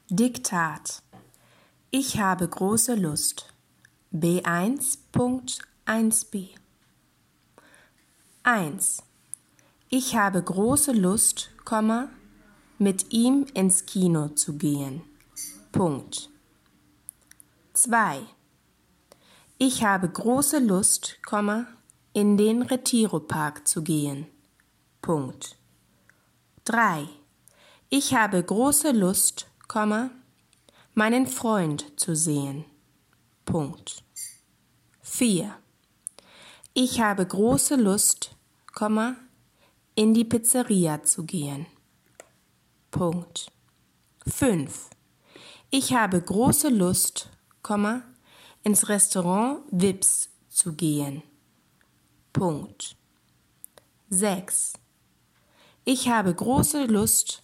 Diktat. Ich habe große Lust. B1.1b 1. Ich habe große Lust, mit ihm ins Kino zu gehen. Punkt. 2. Ich habe große Lust, in den Retiro-Park zu gehen. Punkt. 3. Ich habe große Lust, meinen Freund zu sehen. Punkt. 4. Ich habe große Lust, in die Pizzeria zu gehen. Punkt. 5. Ich habe große Lust, ins Restaurant Vips zu gehen. Punkt. 6. Ich habe große Lust,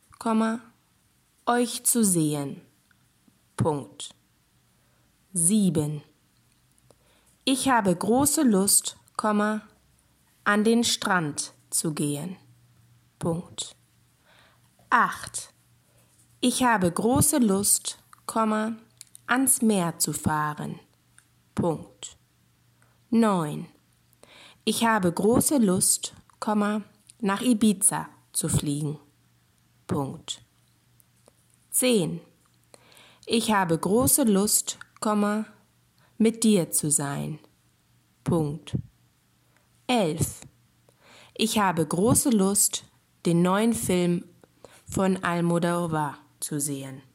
euch zu sehen. Punkt. 7. Ich habe große Lust, an den Strand zu gehen. Punkt. 8. Ich habe große Lust, ans Meer zu fahren. Punkt. 9. Ich habe große Lust, nach Ibiza zu fliegen. Punkt. 10. Ich habe große Lust, mit dir zu sein. Punkt. 11. Ich habe große Lust, den neuen Film von Almodóvar zu sehen.